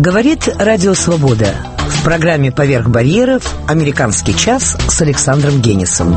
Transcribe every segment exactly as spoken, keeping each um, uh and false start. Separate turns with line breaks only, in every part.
Говорит Радио Свобода. В программе «Поверх барьеров» «Американский час» с Александром Генисом.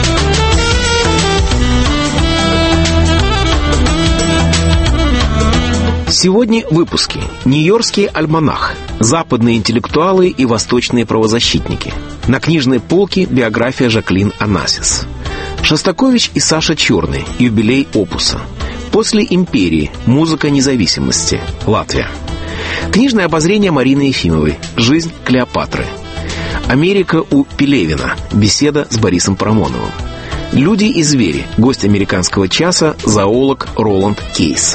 Сегодня в выпуске. Нью-Йоркский альманах. Западные интеллектуалы и восточные правозащитники. На книжной полке биография Жаклин Онассис. Шостакович и Саша Черный. Юбилей опуса. После империи. Музыка независимости. Латвия. Книжное обозрение Марины Ефимовой. Жизнь Клеопатры. Америка у Пелевина. Беседа с Борисом Парамоновым. Люди и звери. Гость американского часа. Зоолог Роланд Кейс.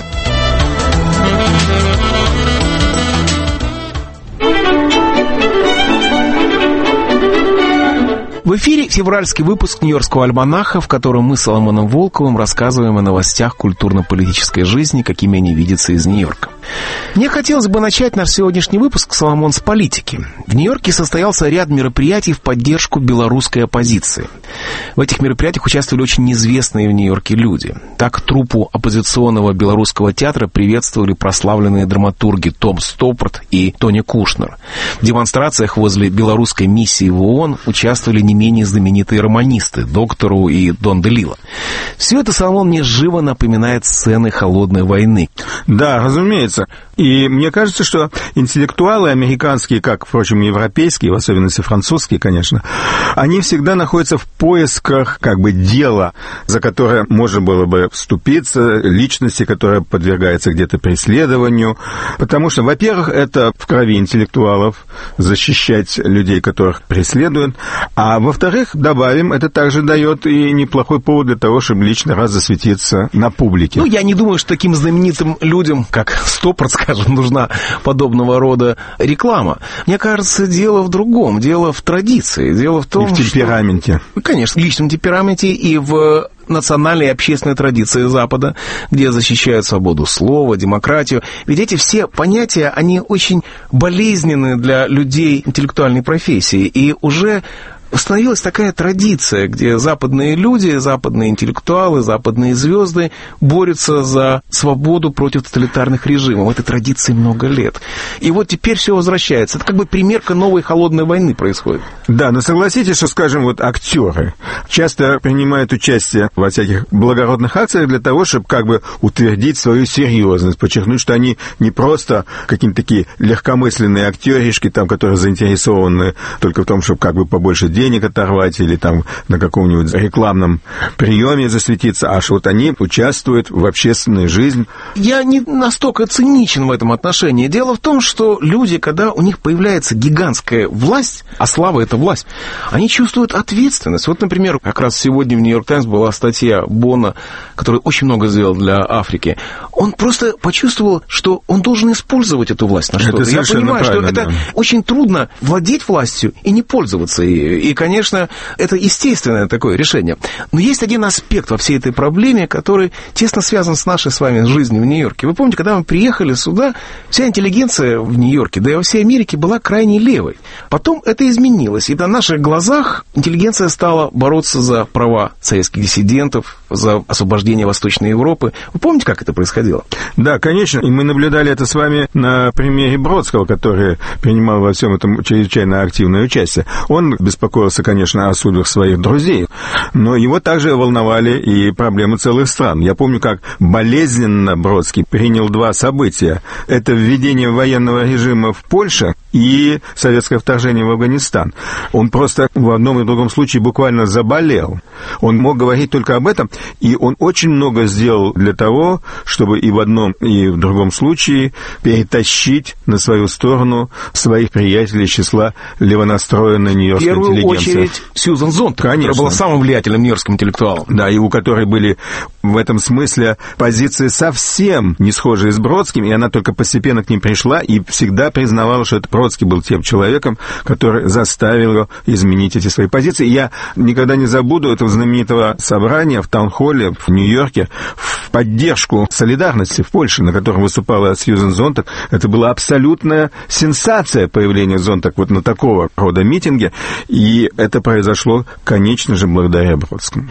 В эфире февральский выпуск Нью-Йоркского альманаха, в котором мы с Соломоном Волковым рассказываем о новостях культурно-политической жизни, какими они видятся из Нью-Йорка. Мне хотелось бы начать наш сегодняшний выпуск, Соломон, с политики. В Нью-Йорке состоялся ряд мероприятий в поддержку белорусской оппозиции. В этих мероприятиях участвовали очень неизвестные в Нью-Йорке люди. Так, труппу оппозиционного белорусского театра приветствовали прославленные драматурги Том Стоппорт и Тони Кушнер. В демонстрациях возле белорусской миссии в ООН участвовали не менее знаменитые романисты Доктору и Дон Делило. Все это, Соломон, мне живо напоминает сцены холодной войны.
Да, разумеется. И мне кажется, что интеллектуалы американские, как, впрочем, европейские, в особенности французские, конечно, они всегда находятся в поисках как бы дела, за которое можно было бы вступиться, личности, которая подвергается где-то преследованию. Потому что, во-первых, это в крови интеллектуалов защищать людей, которых преследуют. А во-вторых, добавим, это также дает и неплохой повод для того, чтобы лично раз засветиться на публике.
Ну, я не думаю, что таким знаменитым людям, как Стоппорт, скажем, нужна подобного рода реклама. Мне кажется, дело в другом, дело в традиции, дело в том,
и в темпераменте.
Что... Конечно, в личном темпераменте и в национальной и общественной традиции Запада, где защищают свободу слова, демократию. Ведь эти все понятия, они очень болезненны для людей интеллектуальной профессии. И уже установилась такая традиция, где западные люди, западные интеллектуалы, западные звезды борются за свободу против тоталитарных режимов. В этой традиции много лет. И вот теперь все возвращается. Это как бы примерка новой холодной войны происходит.
Да, но согласитесь, что, скажем, вот актеры часто принимают участие во всяких благородных акциях для того, чтобы как бы утвердить свою серьезность, подчеркнуть, что они не просто какие-то такие легкомысленные актеришки, там, которые заинтересованы только в том, чтобы как бы побольше денег оторвать или там на каком-нибудь рекламном приеме засветиться, а что вот они участвуют в общественной жизни.
Я не настолько циничен в этом отношении. Дело в том, что люди, когда у них появляется гигантская власть, а слава — это власть, они чувствуют ответственность. Вот, например, как раз сегодня в «Нью-Йорк Таймс» была статья Бона, который очень много сделал для Африки. Он просто почувствовал, что он должен использовать эту власть на что-то. Я понимаю, что это да. очень трудно владеть властью и не пользоваться ею. И, конечно, это естественное такое решение. Но есть один аспект во всей этой проблеме, который тесно связан с нашей с вами жизнью в Нью-Йорке. Вы помните, когда мы приехали сюда, вся интеллигенция в Нью-Йорке, да и во всей Америке, была крайне левой. Потом это изменилось, и на наших глазах интеллигенция стала бороться за права советских диссидентов, за освобождение Восточной Европы. Вы помните, как это происходило?
Да, конечно. И мы наблюдали это с вами на примере Бродского, который принимал во всем этом чрезвычайно активное участие. Он беспокоился, конечно, о судьбах своих друзей, но его также волновали и проблемы целых стран. Я помню, как болезненно Бродский принял два события. Это введение военного режима в Польше и советское вторжение в Афганистан. Он просто в одном и другом случае буквально заболел. Он мог говорить только об этом, и он очень много сделал для того, чтобы и в одном, и в другом случае перетащить на свою сторону своих приятелей из числа левонастроенной нью-йоркской интеллигенции. В первую очередь Сьюзан Зонтаг, которая была самым влиятельным нью-йоркским интеллектуалом. Да, и у которой были в этом смысле позиции совсем не схожие с Бродским, и она только постепенно к ним пришла и всегда признавала, что это Бродский был тем человеком, который заставил его изменить эти свои позиции. Я никогда не забуду этого знаменитого собрания в таунхолле в Нью-Йорке в поддержку солидарности в Польше, на котором выступала Сьюзан Зонтаг. Это была абсолютная сенсация появления Зонтаг вот на такого рода митинге, и это произошло, конечно же, благодаря Бродскому.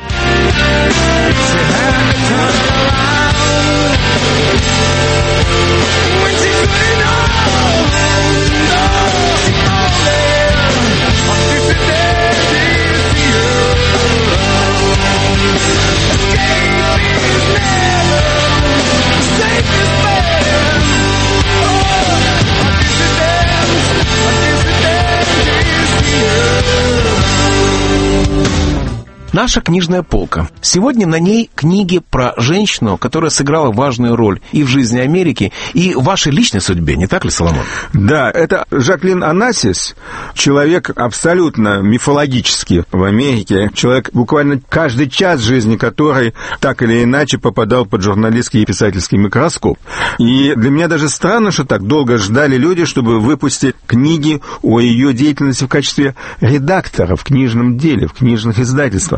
Наша книжная полка. Сегодня на ней книги про женщину, которая сыграла важную роль и в жизни Америки, и в вашей личной судьбе, не так ли, Соломон?
Да, это Жаклин Онассис, человек абсолютно мифологический в Америке, человек, буквально каждый час жизни которой так или иначе попадал под журналистский и писательский микроскоп. И для меня даже странно, что так долго ждали люди, чтобы выпустить книги о ее деятельности в качестве редактора в книжном деле, в книжных издательствах.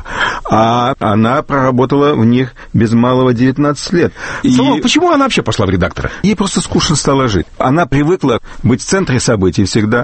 А она проработала в них без малого девятнадцать лет.
Соломон, и... почему она вообще пошла в редактора?
Ей просто скучно стало жить. Она привыкла быть в центре событий всегда,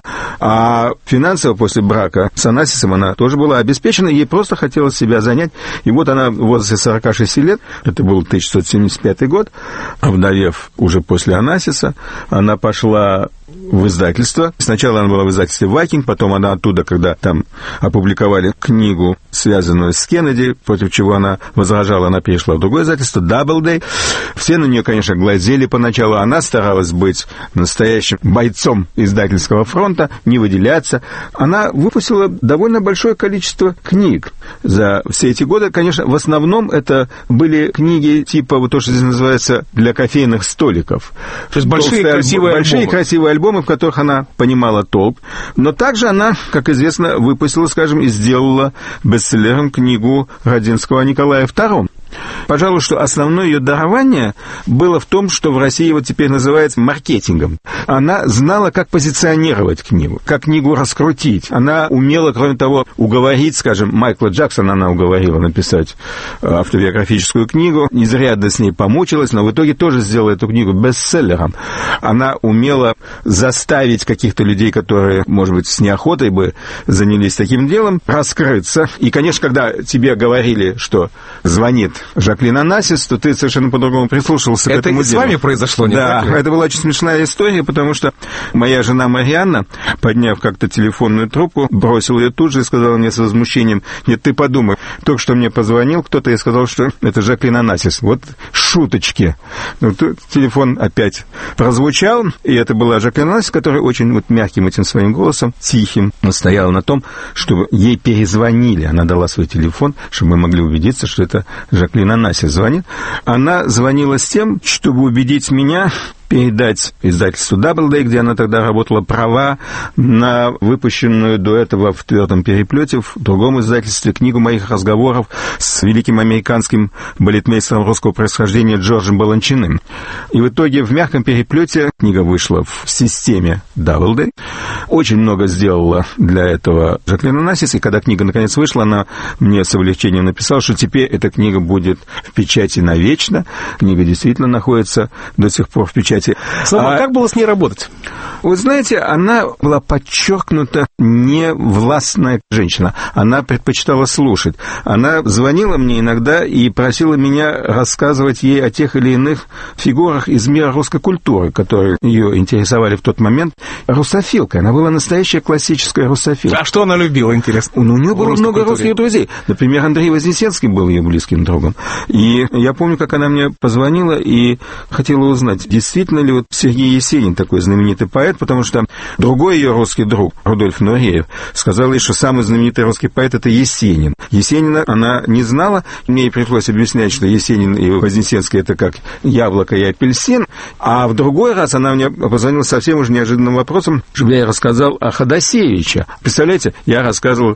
а финансово после брака с Онассисом она тоже была обеспечена, ей просто хотелось себя занять. И вот она в возрасте сорока шести лет, это был тысяча девятьсот семьдесят пятый год, овдовев уже после Онассиса, она пошла в издательство. Сначала она была в издательстве «Вайкинг», потом она оттуда, когда там опубликовали книгу, связанную с Кеннеди, против чего она возражала, она перешла в другое издательство «Даблдей». Все на нее, конечно, глазели поначалу. Она старалась быть настоящим бойцом издательского фронта, не выделяться. Она выпустила довольно большое количество книг за все эти годы. Конечно, в основном это были книги типа, вот то, что здесь называется, для кофейных столиков.
То есть большие
Толстые
красивые
большие
альбомы.
красивые альбомы, в которых она понимала толк. Но также она, как известно, выпустила, скажем, и сделала бестселлером книгу Родинского о Николае втором. Пожалуй, что основное ее дарование было в том, что в России вот теперь называется маркетингом. Она знала, как позиционировать книгу, как книгу раскрутить. Она умела, кроме того, уговорить, скажем, Майкла Джексона она уговорила написать автобиографическую книгу, изрядно с ней помучилась, но в итоге тоже сделала эту книгу бестселлером. Она умела заставить каких-то людей, которые, может быть, с неохотой бы занялись таким делом, раскрыться. И, конечно, когда тебе говорили, что звонит Жаклин Онассис, то ты совершенно по-другому прислушивался
это
к этому
делу. Это
делу.
с вами произошло, не
да,
так ли?
Это была очень смешная история, потому что моя жена Марианна, подняв как-то телефонную трубку, бросила ее тут же и сказала мне с возмущением: нет, ты подумай, только что мне позвонил кто-то и сказал, что это Жаклин Онассис. Вот шуточки. Ну, тут телефон опять прозвучал, и это была Жаклин Онассис, которая очень вот мягким этим своим голосом, тихим, настояла на том, чтобы ей перезвонили. Она дала свой телефон, чтобы мы могли убедиться, что это Жаклин Онассис звонит. Она звонила с тем, чтобы убедить меня передать издательству Даблдей, где она тогда работала, права на выпущенную до этого в «Твердом переплете» в другом издательстве книгу моих разговоров с великим американским балетмейстером русского происхождения Джорджем Баланчиным. И в итоге в «Мягком переплете» книга вышла в системе Даблдей. Очень много сделала для этого Жаклин Онассис, и когда книга наконец вышла, она мне с облегчением написала, что теперь эта книга будет в печати навечно. Книга действительно находится до сих пор в печати.
Слава, а как было с ней работать?
Вы знаете, она была подчеркнуто невластная женщина. Она предпочитала слушать. Она звонила мне иногда и просила меня рассказывать ей о тех или иных фигурах из мира русской культуры, которые ее интересовали в тот момент. Русофилка. Она была настоящая классическая русофилка.
А что она любила, интересно?
Ну, у нее было много
культуре.
русских друзей. Например, Андрей Вознесенский был ее близким другом. И я помню, как она мне позвонила и хотела узнать, действительно ли вот Сергей Есенин такой знаменитый поэт, потому что другой ее русский друг, Рудольф Нуреев, сказал ей, что самый знаменитый русский поэт — это Есенин. Есенина она не знала, мне ей пришлось объяснять, что Есенин и Вознесенский — это как яблоко и апельсин, а в другой раз она мне позвонила совсем уже неожиданным вопросом, чтобы я ей рассказал о Ходосевиче. Представляете, я рассказывал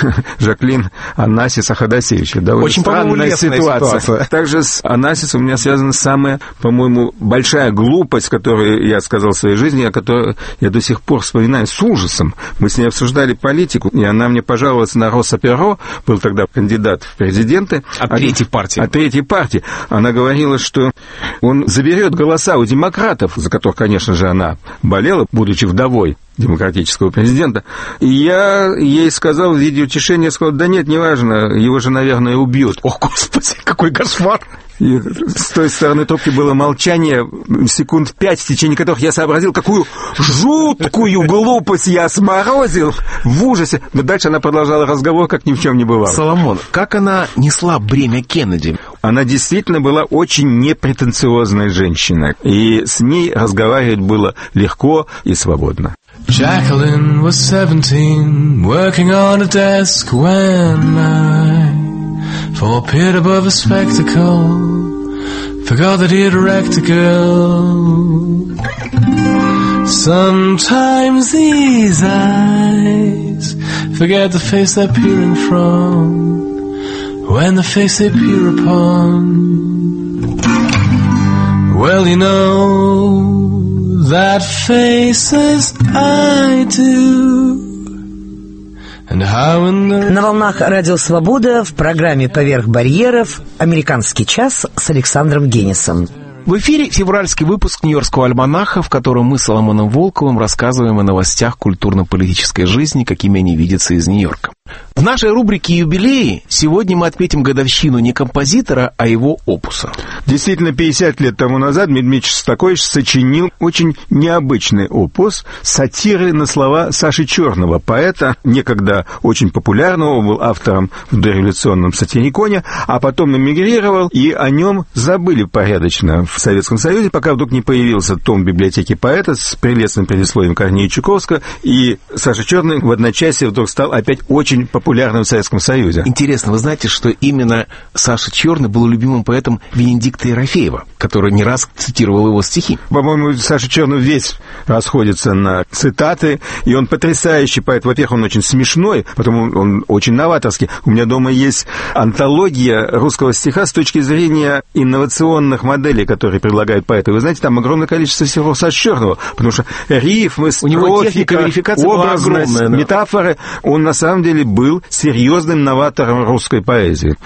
Жаклин Онассис о Ходосевиче. Довольно
очень
странная ситуация.
ситуация.
Также с Онассисом у меня связана самая, по-моему, большая глупость, которую я сказал в своей жизни, о которой я до сих пор вспоминаю с ужасом. Мы с ней обсуждали политику, и она мне пожаловалась на Росса Перро, был тогда кандидат в президенты.
От третьей партии.
От третьей партии. Она говорила, что он заберет голоса у демократов, за которых, конечно же, она болела, будучи вдовой демократического президента. И я ей сказал в виде утешения, сказал: да нет, неважно, его же, наверное, убьют.
О, Господи, какой кошмар!
И с той стороны трубки было молчание секунд пять, в течение которых я сообразил, какую жуткую глупость я сморозил в ужасе. Но дальше она продолжала разговор, как ни в чем не бывало.
Соломон, как она несла бремя Кеннеди?
Она действительно была очень непретенциозной женщиной, и с ней разговаривать было легко и свободно.
Jacqueline was seventeen, working on a desk when I For appeared above a spectacle, forgot that he had wrecked a girl. Sometimes these eyes forget the face they're peering from, when the face they peer upon, well, you know, that face as I do.
На волнах Радио Свобода в программе «Поверх барьеров» «Американский час» с Александром Генисом.
В эфире февральский выпуск Нью-Йоркского альманаха, в котором мы с Соломоном Волковым рассказываем о новостях культурно-политической жизни, какими они видятся из Нью-Йорка. В нашей рубрике «Юбилеи» сегодня мы отметим годовщину не композитора, а его опуса.
Действительно, пятьдесят лет тому назад Дмитрий Шостакович сочинил очень необычный опус сатиры на слова Саши Черного, поэта, некогда очень популярного, был автором в дореволюционном сатириконе, а потом эмигрировал, и о нем забыли порядочно в Советском Союзе, пока вдруг не появился том библиотеки поэта с прелестным предисловием Корнея Чуковского, и Саша Черный в одночасье вдруг стал опять очень популярным в Советском Союзе.
Интересно, вы знаете, что именно Саша Черный был любимым поэтом Венедикта Ерофеева, который не раз цитировал его стихи.
По-моему, Саша Черный весь расходится на цитаты, и он потрясающий поэт. Во-первых, он очень смешной, потому он очень новаторский. У меня дома есть антология русского стиха с точки зрения инновационных моделей, которые предлагают поэты. Вы знаете, там огромное количество стихов Саши Черного, потому что рифмы, строфика, образность, огромная, да. метафоры, он на самом деле был серьезным новатором русской поэзии.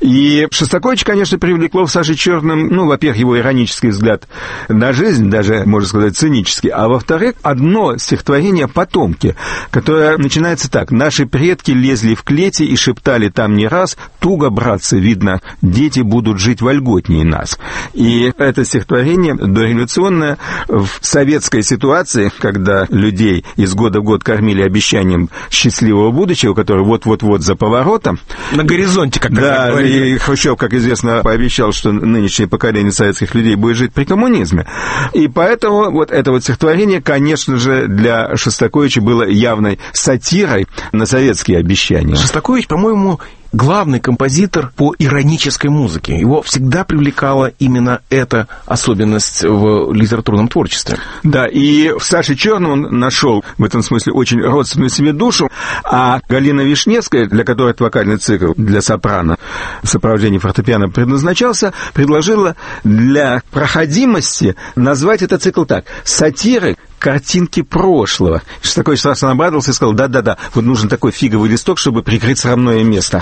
И Шостакович, конечно, привлекло в Саше Черном, ну, во-первых, его иронический взгляд на жизнь, даже, можно сказать, цинический, а во-вторых, одно стихотворение «Потомки», которое начинается так: «Наши предки лезли в клети и шептали там не раз: туго, братцы, видно, дети будут жить вольготнее нас». И это стихотворение дореволюционное в советской ситуации, когда людей из года в год кормили обещанием счастливого будущего, которое вот-вот-вот за поворотом.
На горизонте, как
да, говорили. И Хрущев, как известно, пообещал, что нынешнее поколение советских людей будет жить при коммунизме. И поэтому вот это вот стихотворение, конечно же, для Шостаковича было явной сатирой на советские обещания.
Шостакович, по-моему, главный композитор по иронической музыке. Его всегда привлекала именно эта особенность в литературном творчестве.
Да, и в Саше Черном он нашел в этом смысле очень родственную себе душу, а Галина Вишневская, для которой этот вокальный цикл для сопрано в сопровождении фортепиано предназначался, предложила для проходимости назвать этот цикл так: «Сатиры картинки прошлого». Шостакович страшно обрадовался и сказал: да-да-да, вот нужен такой фиговый листок, чтобы прикрыть срамное место.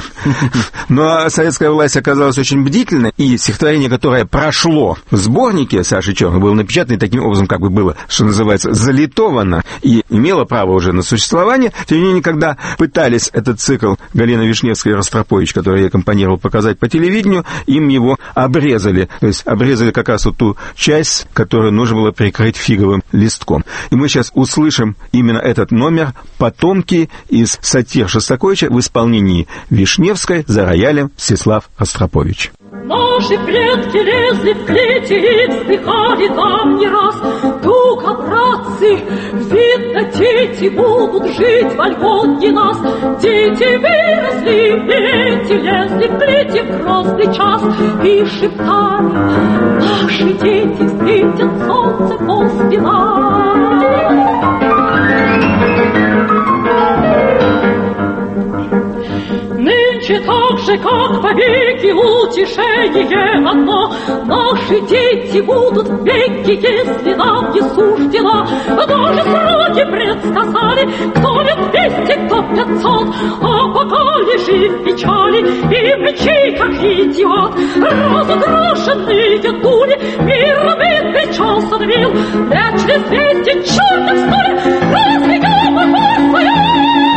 Но советская власть оказалась очень бдительной, и стихотворение, которое прошло в сборнике Саши Черного, было напечатано, и таким образом как бы было, что называется, залитовано, и имело право уже на существование. Тем не менее, когда пытались этот цикл Галина Вишневская и Ростропович, который я компонировал, показать по телевидению, им его обрезали. То есть обрезали как раз вот ту часть, которую нужно было прикрыть фиговым листком. И мы сейчас услышим именно этот номер «Потомки» из сатир Шостаковича в исполнении Вишневской за роялем Всеслав Ростропович.
Наши предки лезли в клети и вздыхали там не раз: туго, братцы, видно, дети будут жить вольготнее нас. Дети выросли, дети лезли в клети в грозный час и шептали: наши дети встретят солнце после нас. Нынче так же, как повеки, утешение одно: наши дети будут веки, если нам не суждено. Даже сроки предсказали, кто лет двести, кто пятьсот, а пока лежит в печали и мчи, как идиот. Разукрашенные дули мир битый час отбил, лет через двести чертов стоит разведем мы.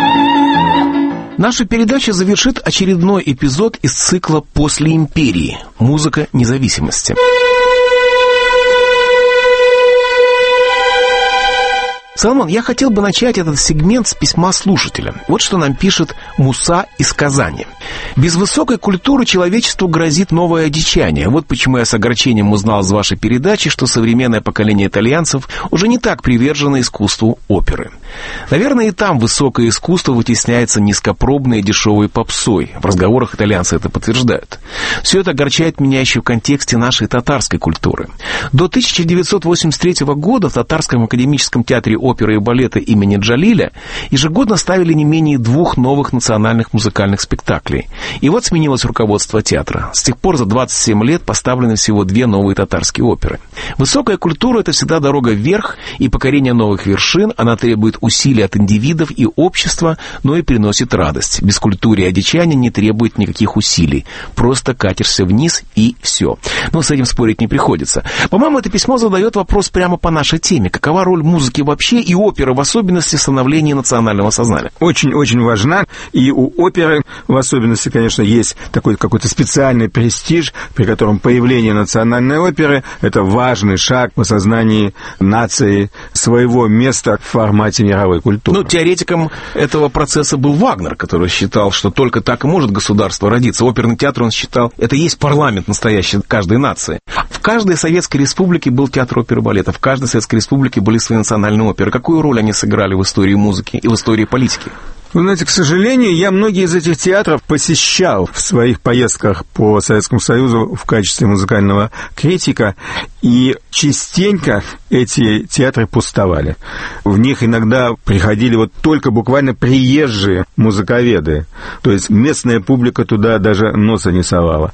Наша передача завершит очередной эпизод из цикла «После империи. Музыка независимости». Соломон, я хотел бы начать этот сегмент с письма слушателя. Вот что нам пишет Муса из Казани. «Без высокой культуры человечеству грозит новое одичание. Вот почему я с огорчением узнал из вашей передачи, что современное поколение итальянцев уже не так привержено искусству оперы. Наверное, и там высокое искусство вытесняется низкопробной и дешевой попсой. В разговорах итальянцы это подтверждают. Все это огорчает меня еще в контексте нашей татарской культуры. До тысяча девятьсот восемьдесят третьего года в Татарском академическом театре оперы и балета имени Джалиля ежегодно ставили не менее двух новых национальных музыкальных спектаклей. И вот сменилось руководство театра. С тех пор за двадцать семь лет поставлены всего две новые татарские оперы. Высокая культура — это всегда дорога вверх и покорение новых вершин. Она требует усилий от индивидов и общества, но и приносит радость. Без культуры и одичания не требует никаких усилий. Просто катишься вниз и все». Но с этим спорить не приходится. По-моему, это письмо задает вопрос прямо по нашей теме. Какова роль музыки вообще и оперы в особенности в становлении национального сознания?
Очень-очень важна. И у оперы в особенности, конечно, есть такой какой-то специальный престиж, при котором появление национальной оперы — это важный шаг в осознании нации своего места в формате мировой культуры.
Ну, теоретиком этого процесса был Вагнер, который считал, что только так и может государство родиться. Оперный театр, он считал, это и есть парламент настоящий каждой нации. В каждой советской республике был театр оперы и балета, в каждой советской республике были свои национальные оперы. Какую роль они сыграли в истории музыки и в истории политики?
Вы знаете, к сожалению, я многие из этих театров посещал в своих поездках по Советскому Союзу в качестве музыкального критика, и частенько эти театры пустовали. В них иногда приходили вот только буквально приезжие музыковеды, то есть местная публика туда даже носа не совала.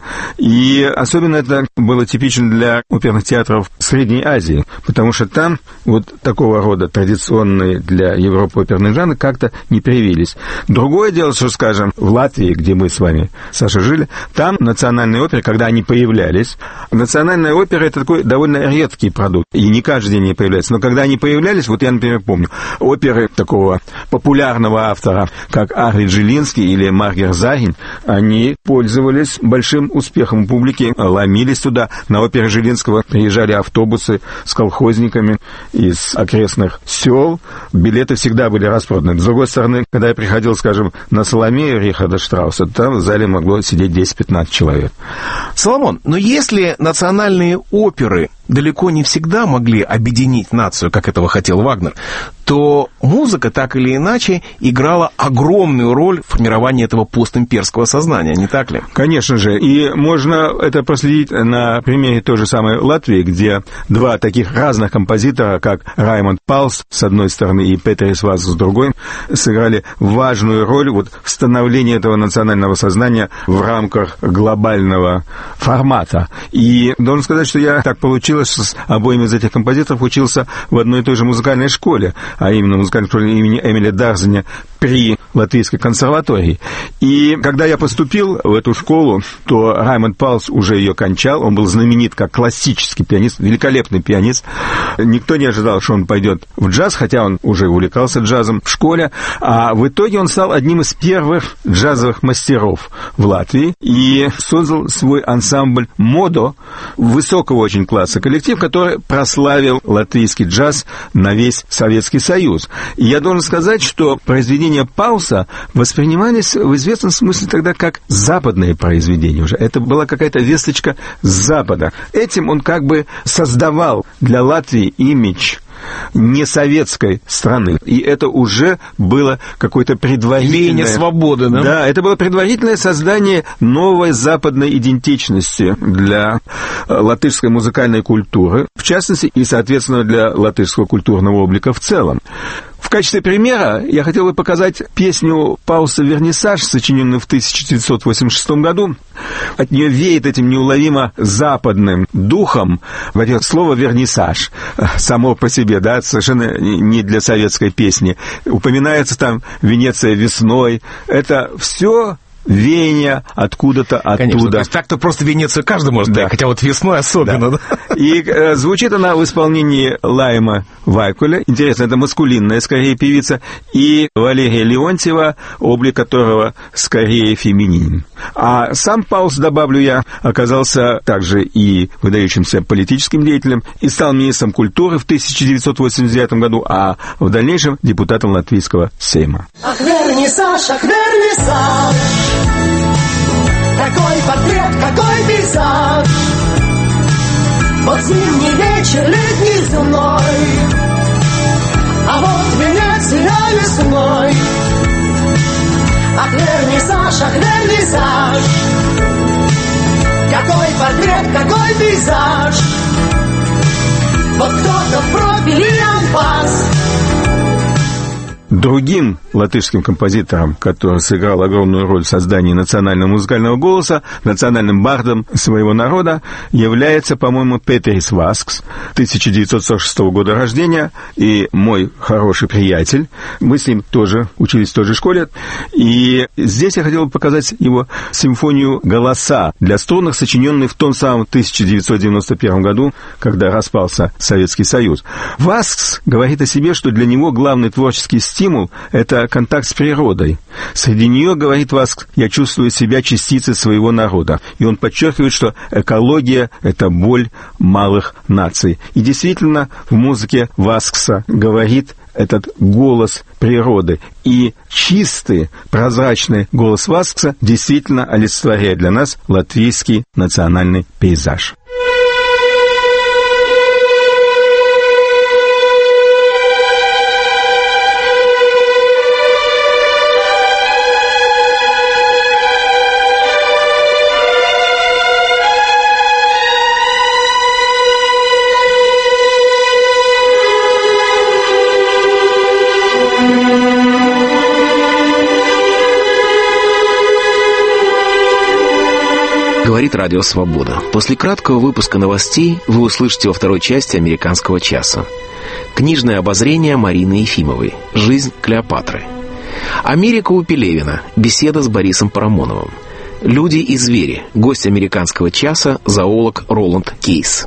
И особенно это было типично для оперных театров Средней Азии, потому что там вот такого рода традиционные для Европы оперные жанры как-то не привились. Другое дело, что, скажем, в Латвии, где мы с вами, Саша, жили, там национальные оперы, когда они появлялись, национальная опера — это такой довольно редкий продукт, и не каждый день они появляются, но когда они появлялись, вот я, например, помню, оперы такого популярного автора, как Арвид Жилинский или Маргер Загин, они пользовались большим успехом у публики, ломились туда. На опере Жилинского приезжали автобусы с колхозниками из окрестных сел, билеты всегда были распроданы. С другой стороны, когда я приходил, скажем, на Соломею Рихарда Штрауса, там в зале могло сидеть десять-пятнадцать человек.
Соломон, но если национальные оперы далеко не всегда могли объединить нацию, как этого хотел Вагнер, то музыка так или иначе играла огромную роль в формировании этого постимперского сознания, не так ли?
Конечно же, и можно это проследить на примере той же самой Латвии, где два таких разных композитора, как Раймонд Палс с одной стороны и Петерис Ваз с другой, сыграли важную роль вот в становлении этого национального сознания в рамках глобального формата. И должен сказать, что я так получилось, что с обоими из этих композиторов учился в одной и той же музыкальной школе, а именно музыкальной школе имени Эмиля Дарзеня при Латвийской консерватории. И когда я поступил в эту школу, то Раймонд Палс уже ее кончал, он был знаменит как классический пианист, великолепный пианист. Никто не ожидал, что он пойдет в джаз, хотя он уже увлекался джазом в школе, а в итоге он стал одним из первых джазовых мастеров в Латвии и создал свой ансамбль «Модо», высокого очень класса коллектив, который прославил латвийский джаз на весь Советский Союз. И я должен сказать, что произведения Палса воспринимались в известном смысле тогда как западные произведения уже. Это была какая-то весточка с Запада. Этим он как бы создавал для Латвии имидж несоветской страны. И это уже было какое-то предварительное...
Веяние свободы, да?
Да, это было предварительное создание новой западной идентичности для латышской музыкальной культуры, в частности, и, соответственно, для латышского культурного облика в целом. В качестве примера я хотел бы показать песню Пауса «Вернисаж», сочиненную в тысяча девятьсот восемьдесят шестом году. От нее веет этим неуловимо западным духом. Во-первых, слово «вернисаж» само по себе, да, совершенно не для советской песни. Упоминается там Венеция весной. Это все веяния откуда-то оттуда.
Конечно, то есть так-то просто Венецию каждый может да. хотя вот весной особенно. Да.
Да? И э, звучит она в исполнении Лайма Вайкуля. Интересно, это маскулинная, скорее, певица. И Валерия Леонтьева, облик которого скорее феминин. А сам Паулс, добавлю я, оказался также и выдающимся политическим деятелем и стал министром культуры в тысяча девятьсот восемьдесят девятом году, а в дальнейшем депутатом Латвийского Сейма.
Ах, вернисаж, ах, вернисаж, какой портрет, какой пейзаж, вот зимний вечер, летний зной, а вот Венеция весной. Ах, вернисаж, ах, вернисаж, какой портрет, какой пейзаж, вот кто-то в профиле анфас.
Другим латышским композитором, который сыграл огромную роль в создании национального музыкального голоса, национальным бардом своего народа, является, по-моему, Петерис Васкс, тысяча девятьсот сорок шестого года рождения, и мой хороший приятель. Мы с ним тоже учились в той же школе. И здесь я хотел бы показать его симфонию «Голоса» для струнных, сочиненную в том самом тысяча девятьсот девяносто первом году, когда распался Советский Союз. Васкс говорит о себе, что для него главный творческий стиль стимул – это контакт с природой. Среди нее, говорит Васкс, я чувствую себя частицей своего народа. И он подчеркивает, что экология – это боль малых наций. И действительно, в музыке Васкса говорит этот голос природы. И чистый, прозрачный голос Васкса действительно олицетворяет для нас латвийский национальный пейзаж.
Говорит Радио Свобода. После краткого выпуска новостей вы услышите во второй части «Американского часа». Книжное обозрение Марины Ефимовой. «Жизнь Клеопатры». Америка у Пелевина. Беседа с Борисом Парамоновым. «Люди и звери». Гость «Американского часа» зоолог Роланд Кейс.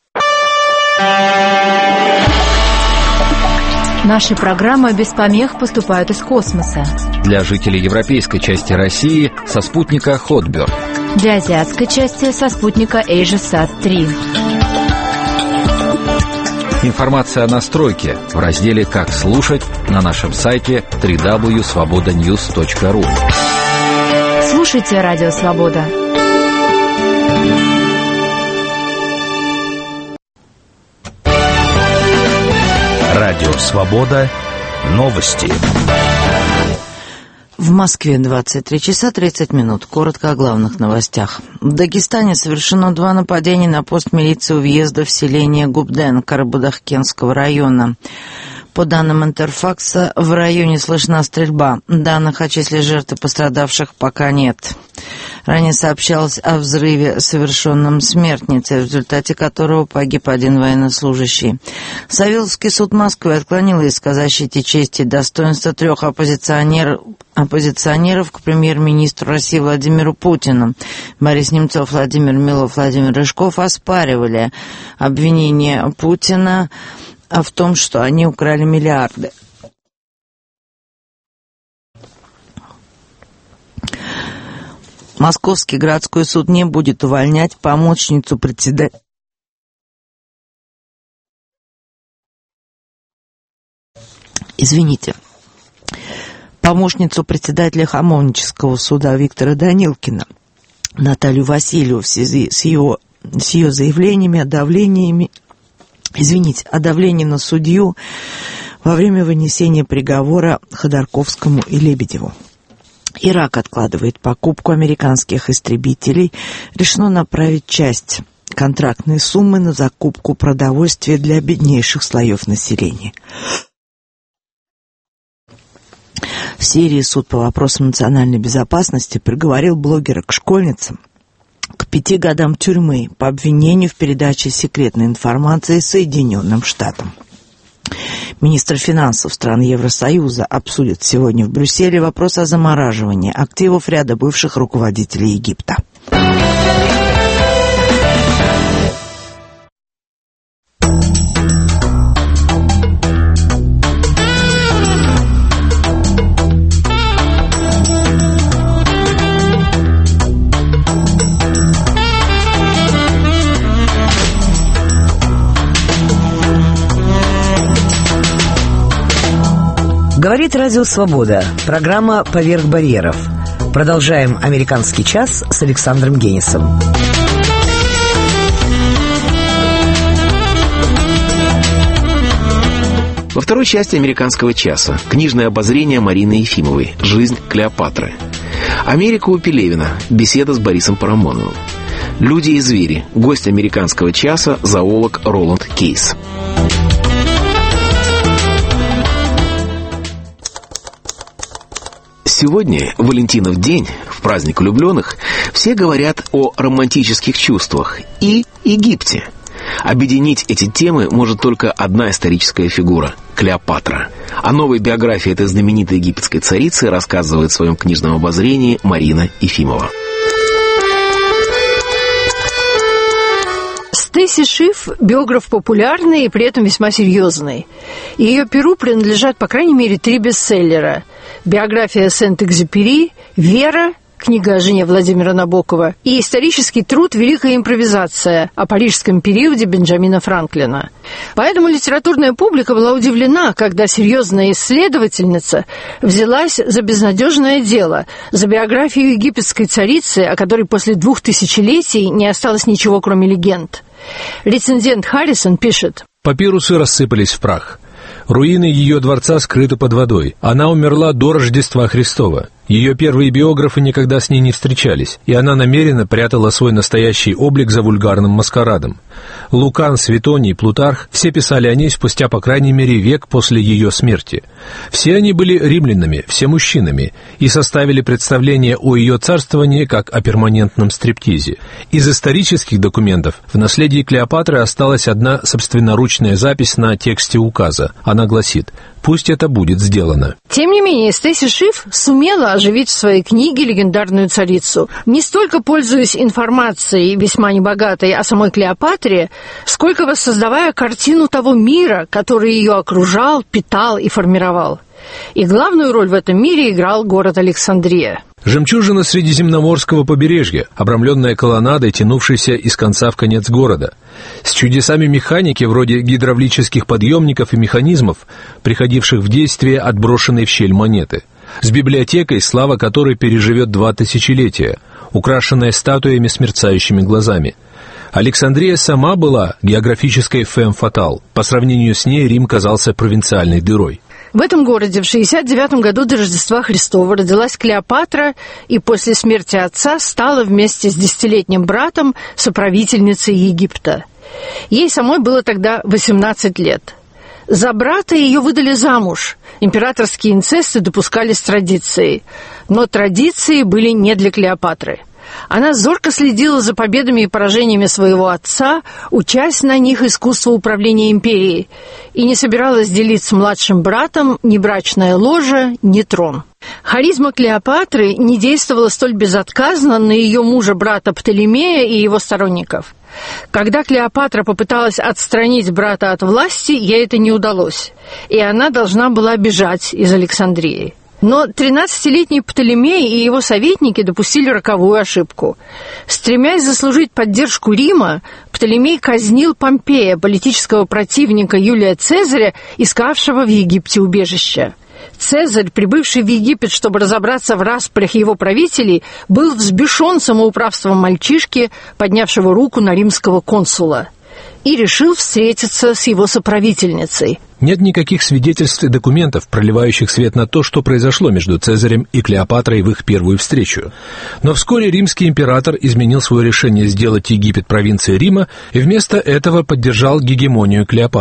Наши программы без помех поступают из космоса.
Для жителей европейской части России со спутника Хотберг.
Для азиатской части со спутника AsiaSat три.
Информация о настройке в разделе «Как слушать» на нашем сайте дабл ю дабл ю дабл ю точка свобода ньюс точка ру.
Слушайте Радио Свобода.
Радио Свобода. Новости.
В Москве двадцать три часа тридцать минут. Коротко о главных новостях. В Дагестане совершено два нападения на пост милиции у въезда в селение Губден Карабудахкенского района. По данным Интерфакса, в районе слышна стрельба. Данных о числе жертв и пострадавших пока нет. Ранее сообщалось о взрыве, совершенном Смертницей, в результате которого погиб один военнослужащий. Савеловский суд Москвы отклонил иск о защите чести и достоинства трех оппозиционеров, оппозиционеров к премьер-министру России Владимиру Путину. Борис Немцов, Владимир Милов, Владимир Рыжков оспаривали обвинение Путина в том, что они украли миллиарды. Московский городской суд не будет увольнять помощницу председателя. Извините. Помощницу председателя Хамовнического суда Виктора Данилкина Наталью Васильеву в связи с ее, с ее заявлениями о давлении, извините, о давлении на судью во время вынесения приговора Ходорковскому и Лебедеву. Ирак откладывает покупку американских истребителей. Решено направить часть контрактной суммы на закупку продовольствия для беднейших слоев населения. В Сирии суд по вопросам национальной безопасности приговорил блогера к школьницам к пяти годам тюрьмы по обвинению в передаче секретной информации Соединенным Штатам. Министр финансов стран Евросоюза обсудит сегодня в Брюсселе вопрос о замораживании активов ряда бывших руководителей Египта.
Говорит Радио Свобода. Программа «Поверх барьеров». Продолжаем «Американский час» с Александром Генисом.
Во второй части «Американского часа» книжное обозрение Марины Ефимовой «Жизнь Клеопатры». Америка у Пелевина. Беседа с Борисом Парамоновым. «Люди и звери». Гость «Американского часа» зоолог Роланд Кейс. Сегодня, Валентинов день, в праздник влюбленных, все говорят о романтических чувствах и Египте. Объединить эти темы может только одна историческая фигура – Клеопатра. О новой биографии этой знаменитой египетской царицы рассказывает в своем книжном обозрении Марина Ефимова.
Стейси Шиф – биограф популярный и при этом весьма серьезный. Ее перу принадлежат, по крайней мере, три бестселлера: биография Сент-Экзюпери, «Вера», книга о жене Владимира Набокова, и исторический труд «Великая импровизация» о парижском периоде Бенджамина Франклина. Поэтому литературная публика была удивлена, когда серьезная исследовательница взялась за безнадежное дело, за биографию египетской царицы, о которой после двух тысячелетий не осталось ничего, кроме легенд. Рецензент Харрисон пишет:
«Папирусы рассыпались в прах. Руины ее дворца скрыты под водой. Она умерла до Рождества Христова. Ее первые биографы никогда с ней не встречались, и она намеренно прятала свой настоящий облик за вульгарным маскарадом. Лукан, Светоний, Плутарх – все писали о ней спустя, по крайней мере, век после ее смерти. Все они были римлянами, все мужчинами, и составили представление о ее царствовании как о перманентном стриптизе. Из исторических документов в наследии Клеопатры осталась одна собственноручная запись на тексте указа. Она гласит: «Пусть это будет сделано».
Тем не менее, Стейси Шиф сумела оживить в своей книге легендарную царицу, не столько пользуясь информацией, весьма небогатой, о самой Клеопатре, сколько воссоздавая картину того мира, который ее окружал, питал и формировал. И главную роль в этом мире играл город Александрия.
Жемчужина Средиземноморского побережья, обрамленная колоннадой, тянувшейся из конца в конец города, с чудесами механики вроде гидравлических подъемников и механизмов, приходивших в действие от брошенной в щель монеты, с библиотекой, слава которой переживет два тысячелетия, украшенная статуями с мерцающими глазами. Александрия сама была географической фэм-фатал. По сравнению с ней Рим казался провинциальной дырой.
В этом городе в шестьдесят девятом году до Рождества Христова родилась Клеопатра и после смерти отца стала вместе с десятилетним братом соправительницей Египта. Ей самой было тогда восемнадцать лет. За брата ее выдали замуж. Императорские инцесты допускались традицией. Но традиции были не для Клеопатры. Она зорко следила за победами и поражениями своего отца, учась на них искусству управления империей, и не собиралась делить с младшим братом ни брачное ложе, ни трон. Харизма Клеопатры не действовала столь безотказно на ее мужа-брата Птолемея и его сторонников. Когда Клеопатра попыталась отстранить брата от власти, ей это не удалось, и она должна была бежать из Александрии. Но тринадцатилетний Птолемей и его советники допустили роковую ошибку. Стремясь заслужить поддержку Рима, Птолемей казнил Помпея, политического противника Юлия Цезаря, искавшего в Египте убежище. Цезарь, прибывший в Египет, чтобы разобраться в распрях его правителей, был взбешен самоуправством мальчишки, поднявшего руку на римского консула, и решил встретиться с его соправительницей.
Нет никаких свидетельств и документов, проливающих свет на то, что произошло между Цезарем и Клеопатрой в их первую встречу. Но вскоре римский император изменил свое решение сделать Египет провинцией Рима и вместо этого поддержал гегемонию Клеопатры.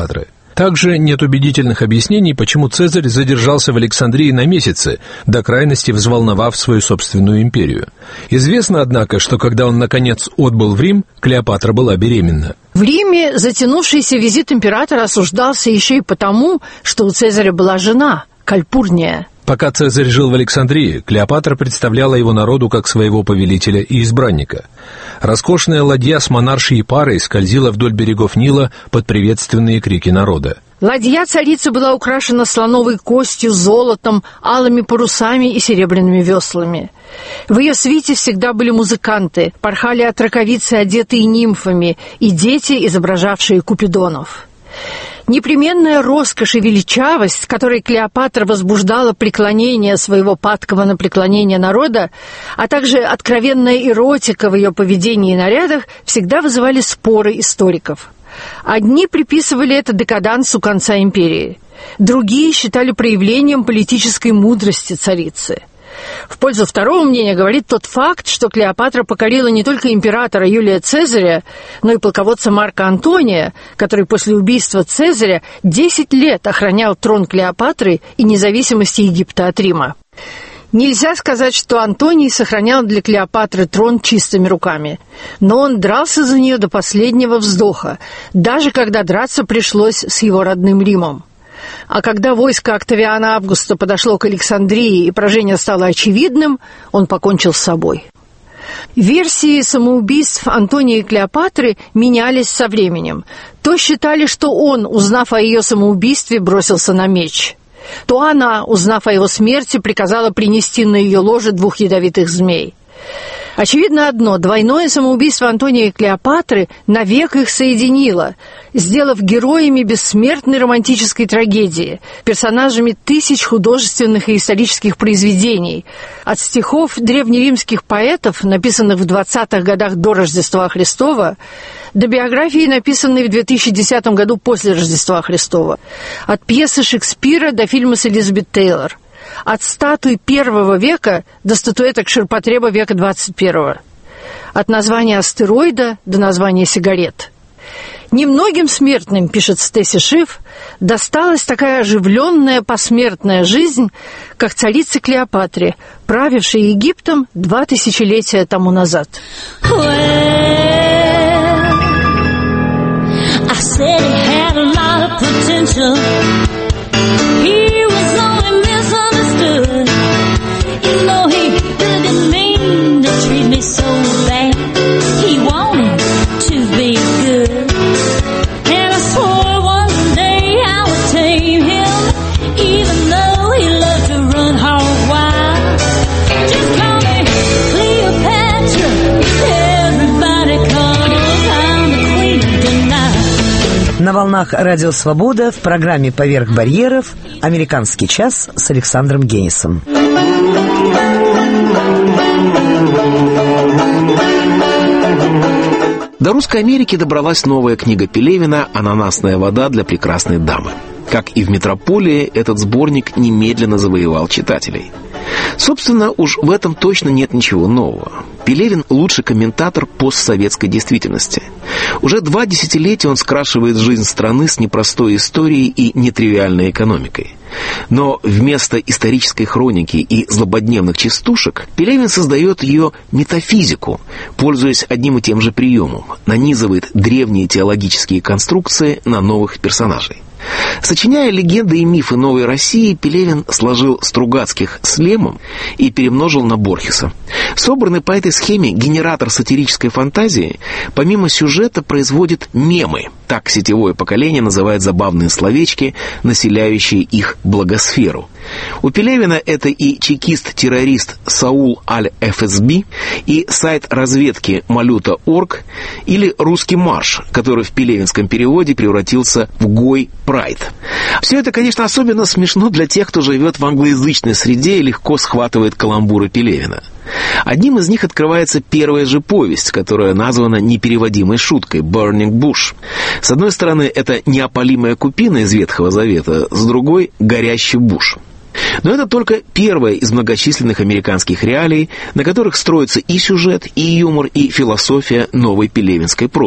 Также нет убедительных объяснений, почему Цезарь задержался в Александрии на месяцы, до крайности взволновав свою собственную империю. Известно, однако, что когда он, наконец, отбыл в Рим, Клеопатра была беременна.
В Риме затянувшийся визит императора осуждался еще и потому, что у Цезаря была жена, Кальпурния.
Пока Цезарь жил в Александрии, Клеопатра представляла его народу как своего повелителя и избранника. Роскошная ладья с монаршей парой скользила вдоль берегов Нила под приветственные крики народа.
Ладья царицы была украшена слоновой костью, золотом, алыми парусами и серебряными веслами. В ее свите всегда были музыканты, порхали отраковицы, одетые нимфами, и дети, изображавшие купидонов. Непременная роскошь и величавость, которой Клеопатра возбуждала преклонение своего падкого на преклонение народа, а также откровенная эротика в ее поведении и нарядах, всегда вызывали споры историков. Одни приписывали это декадансу конца империи, другие считали проявлением политической мудрости царицы. В пользу второго мнения говорит тот факт, что Клеопатра покорила не только императора Юлия Цезаря, но и полководца Марка Антония, который после убийства Цезаря десять лет охранял трон Клеопатры и независимость Египта от Рима. Нельзя сказать, что Антоний сохранял для Клеопатры трон чистыми руками, но он дрался за нее до последнего вздоха, даже когда драться пришлось с его родным Римом. А когда войско Октавиана Августа подошло к Александрии и поражение стало очевидным, он покончил с собой. Версии самоубийств Антония и Клеопатры менялись со временем. То считали, что он, узнав о ее самоубийстве, бросился на меч, то она, узнав о его смерти, приказала принести на ее ложе двух ядовитых змей. Очевидно одно: двойное самоубийство Антония и Клеопатры навек их соединило, сделав героями бессмертной романтической трагедии, персонажами тысяч художественных и исторических произведений, от стихов древнеримских поэтов, написанных в двадцатых годах до Рождества Христова, до биографии, написанной в две тысячи десятом году после Рождества Христова, от пьесы Шекспира до фильма с Элизабет Тейлор, от статуй первого века до статуэток ширпотреба века двадцать первого, от названия астероида до названия сигарет. Немногим смертным, пишет Стесси Шиф, досталась такая оживленная посмертная жизнь, как царице Клеопатре, правившей Египтом два тысячелетия тому назад.
So bad, he wanted to be good, and I swore one day I would tame him, even though he loved to run hog wild. Just call me Cleopatra, everybody calls I'm the queen tonight.
На волнах Радио Свобода в программе «Поверх барьеров» «Американский час» с Александром Генисом.
До Русской Америки добралась новая книга Пелевина «Ананасная вода для прекрасной дамы». Как и в метрополии, этот сборник немедленно завоевал читателей. Собственно, уж в этом точно нет ничего нового. Пелевин – лучший комментатор постсоветской действительности. Уже два десятилетия он скрашивает жизнь страны с непростой историей и нетривиальной экономикой. Но вместо исторической хроники и злободневных частушек Пелевин создает ее метафизику, пользуясь одним и тем же приемом, нанизывает древние теологические конструкции на новых персонажей. Сочиняя легенды и мифы новой России, Пелевин сложил Стругацких с Лемом и перемножил на Борхеса. Собранный по этой схеме генератор сатирической фантазии, помимо сюжета, производит мемы. Так сетевое поколение называет забавные словечки, населяющие их благосферу. У Пелевина это и чекист-террорист Саул Аль-эф эс би, и сайт разведки Малюта точка орг, или русский марш, который в пелевинском переводе превратился в Гой Прайд. Все это, конечно, особенно смешно для тех, кто живет в англоязычной среде и легко схватывает каламбуры Пелевина. Одним из них открывается первая же повесть, которая названа непереводимой шуткой «Burning Bush». С одной стороны, это неопалимая купина из Ветхого Завета, с другой – горящий буш. Но это только первая из многочисленных американских реалий, на которых строится и сюжет, и юмор, и философия новой пелевинской прозы.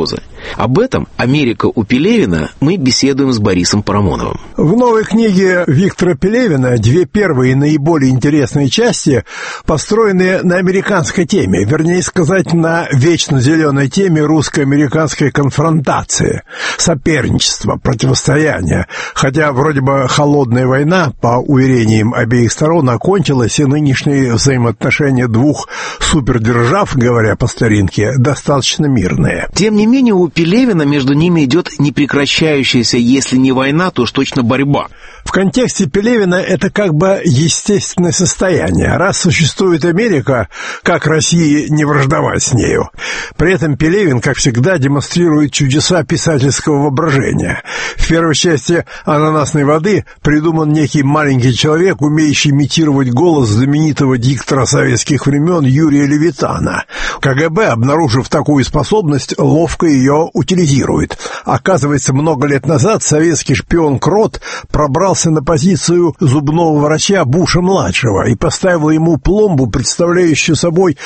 Об этом «Америка у Пелевина» мы беседуем с Борисом Парамоновым.
В новой книге Виктора Пелевина две первые и наиболее интересные части построены на американской теме, вернее сказать, на вечно зеленой теме русско-американской конфронтации, соперничества, противостояния. Хотя вроде бы холодная война, по уверениям обеих сторон, окончилась, и нынешние взаимоотношения двух супердержав, говоря по старинке, достаточно мирные.
Тем не менее, у Пелевина между ними идет непрекращающаяся, если не война, то уж точно борьба.
В контексте Пелевина это как бы естественное состояние. Раз существует Америка, как России не враждовать с нею? При этом Пелевин, как всегда, демонстрирует чудеса писательского воображения. В первой части «Ананасной воды» придуман некий маленький человек, умеющий имитировать голос знаменитого диктора советских времен Юрия Левитана. КГБ, обнаружив такую способность, ловко ее утилизирует. Оказывается, много лет назад советский шпион Крот пробрался на позицию зубного врача Буша-младшего и поставил ему пломбу, представляющую собой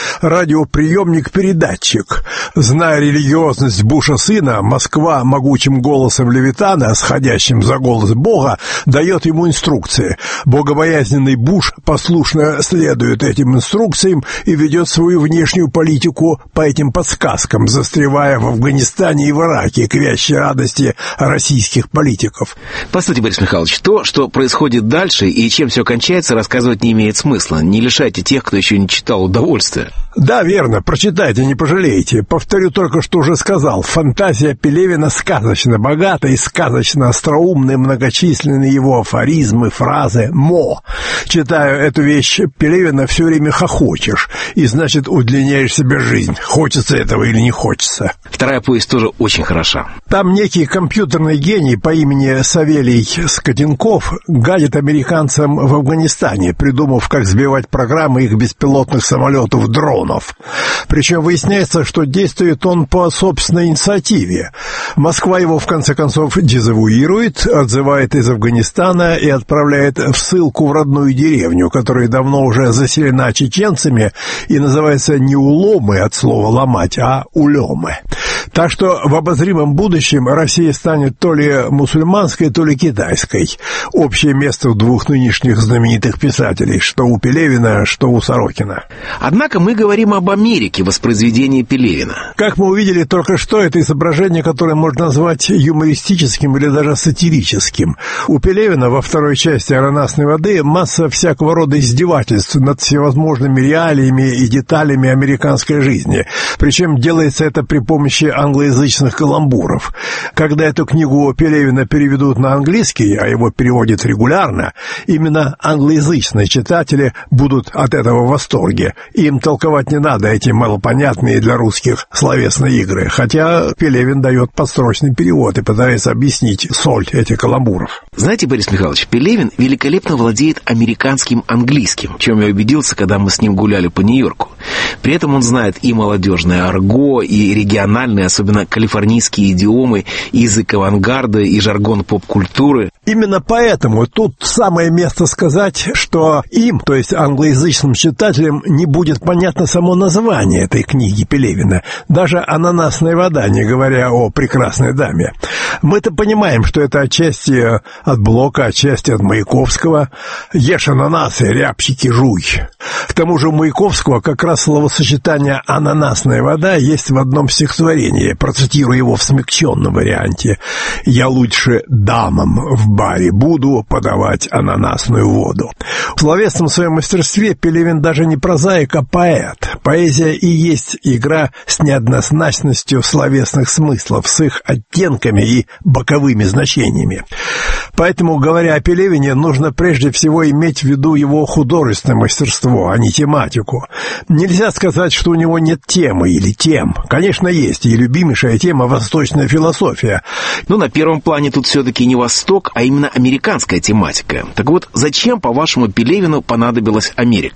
радиоприемник-передатчик. Зная религиозность Буша-сына, Москва могучим голосом Левитана, сходящим за голос Бога, дает ему инструкции. Богобоязненный Буш послушно следует этим инструкциям и ведет свою внешнюю политику по этим подсказкам, застревая в Афганистане и в Ираке к вящей радости российских политиков.
Постойте, Борис Михайлович, то, что происходит дальше и чем все кончается, рассказывать не имеет смысла. Не лишайте тех, кто еще не читал, удовольствия.
Да, верно, прочитайте, не пожалеете. Повторю только, что уже сказал. Фантазия Пелевина сказочно богата и сказочно остроумны, многочисленны его афоризмы, фразы, мо. Читая эту вещь Пелевина, все время хохочешь, и, значит, удлиняешь себе жизнь. Хочется этого или не хочется.
Вторая повесть тоже очень хороша.
Там некий компьютерный гений по имени Савелий Скотенков гадит американцам в Афганистане, придумав, как сбивать программы их беспилотных самолетов дронов. Причем выясняется, что действует он по собственной инициативе. Москва его, в конце концов, дезавуирует, отзывает из Афганистана и отправляет в ссылку в родную деревню, которая давно уже заселена чеченцами и называется не уломы от слова «ломать», а улемы. Так что в обозримом будущем Россия станет то ли мусульманской, то ли китайской. Общее место у двух нынешних знаменитых писателей, что у Пелевина, что у Сорокина.
Однако мы говорим об Америке, воспроизведении Пелевина.
Как мы увидели только что, это изображение, которое можно назвать юмористическим или даже сатирическим. У Пелевина во второй части «Ананасной воды» масса всякого рода издевательств над всевозможными реалиями и деталями американской жизни. Причем делается это при помощи англоязычных каламбуров. Когда эту книгу Пелевина переведут на английский, а его переводят регулярно, именно англоязычные читатели будут от этого в восторге. Им толковать не надо эти малопонятные для русских словесные игры, хотя Пелевин дает подстрочный перевод и пытается объяснить соль этих каламбуров.
Знаете, Борис Михайлович, Пелевин великолепно владеет американским английским, в чем я убедился, когда мы с ним гуляли по Нью-Йорку. При этом он знает и молодежное арго, и региональные, особенно калифорнийские идиомы, и язык авангарда, и жаргон поп-культуры.
Именно поэтому тут самое место сказать, что им, то есть англоязычным читателям, не будет понятно само название этой книги Пелевина, даже «Ананасная вода», не говоря о прекрасной даме. Мы-то понимаем, что это отчасти от Блока, отчасти от Маяковского. «Ешь ананасы, рябчики жуй». К тому же у Маяковского как раз словосочетание «ананасная вода» есть в одном стихотворении, процитирую его в смягченном варианте. «Я лучше дамам в баре буду подавать ананасную воду». В словесном своем мастерстве Пелевин даже не прозаик, а поэт. Поэзия и есть игра с неоднозначностью словесных смыслов, с их оттенками и боковыми значениями. Поэтому, говоря о Пелевине, нужно прежде всего иметь в виду его художественное мастерство, а не тематику. Нельзя сказать, что у него нет темы или тем. Конечно, есть, и любимейшая тема — восточная философия.
Но на первом плане тут все-таки не Восток, а именно американская тематика. Так вот, зачем, по-вашему, Пелевину понадобилась Америка?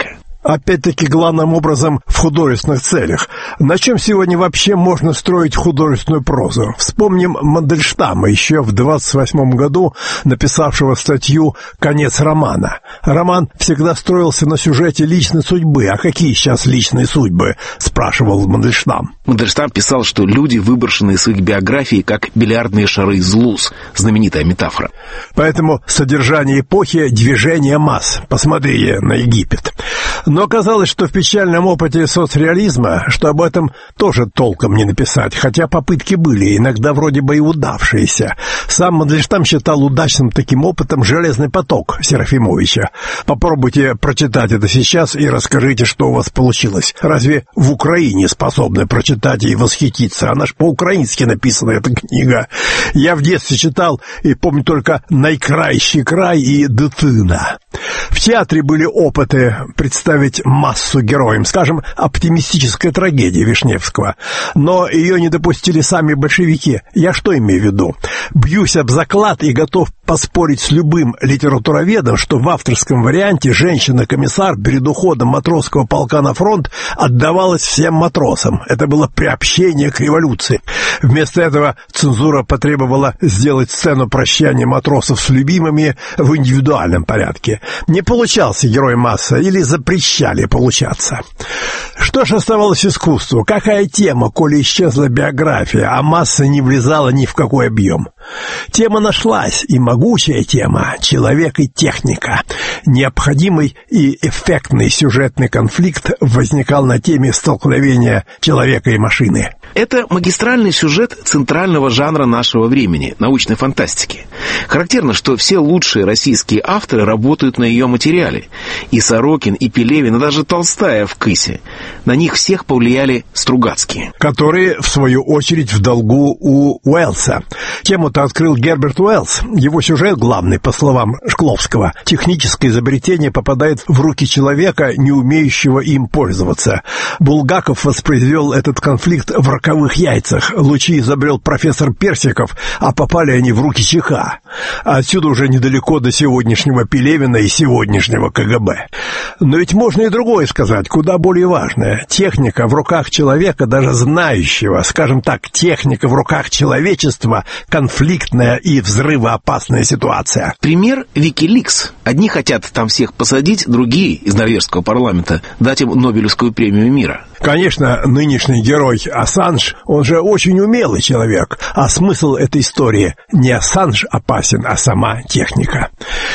Опять-таки, главным образом в художественных целях. На чем сегодня вообще можно строить художественную прозу? Вспомним Мандельштама, еще в двадцать восьмом году написавшего статью «Конец романа». Роман всегда строился на сюжете личной судьбы. А какие сейчас личные судьбы? Спрашивал Мандельштам.
Мандельштам писал, что люди выброшены из своих биографий, как бильярдные шары из луз. Знаменитая метафора.
Поэтому содержание эпохи — движение масс. Посмотрите на Египет. Но оказалось, что в печальном опыте соцреализма, что об этом тоже толком не написать, хотя попытки были, иногда вроде бы и удавшиеся. Сам Мандельштам считал удачным таким опытом «Железный поток» Серафимовича. Попробуйте прочитать это сейчас и расскажите, что у вас получилось. Разве в Украине способны прочитать и восхититься? Она ж по-украински написана, эта книга. Я в детстве читал и помню только «Найкрайший край» и «Дитина». В театре были опыты представить массу героям, скажем, оптимистическая трагедия Вишневского. Но ее не допустили сами большевики. Я что имею в виду? Бьюсь об заклад и готов поспорить с любым литературоведом, что в авторском варианте женщина-комиссар перед уходом матросского полка на фронт отдавалась всем матросам. Это было приобщение к революции. Вместо этого цензура потребовала сделать сцену прощания матросов с любимыми в индивидуальном порядке. Не получался герой масса или запрещали получаться. Что ж оставалось искусству? Какая тема, коли исчезла биография, а масса не влезала ни в какой объем? Тема нашлась, и могучая тема — человек и техника. Необходимый и эффектный сюжетный конфликт возникал на теме столкновения человека и машины.
Это магистральный сюжет центрального жанра нашего времени — научной фантастики. Характерно, что все лучшие российские авторы работают на ее материале. И Сорокин, и Пелевин, и даже Толстая в «Кысе». На них всех повлияли Стругацкие.
Которые, в свою очередь, в долгу у Уэллса. Тему-то открыл Герберт Уэллс. Его сюжет главный, по словам Шкловского. Техническое изобретение попадает в руки человека, не умеющего им пользоваться. Булгаков воспроизвел этот конфликт в «Роковых яйцах». Лучи изобрел профессор Персиков, а попали они в руки ЧК. Отсюда уже недалеко до сегодняшнего Пелевина и сегодняшнего КГБ. Но ведь можно и другое сказать, куда более важное. Техника в руках человека, даже знающего, скажем так, техника в руках человечества — конфликтная и взрывоопасная ситуация.
Пример — Викиликс. Одни хотят там всех посадить, другие из норвежского парламента дать им Нобелевскую премию мира.
Конечно, нынешний герой Ассанж, он же очень умелый человек, а смысл этой истории — не Ассанж опасен, а сама техника.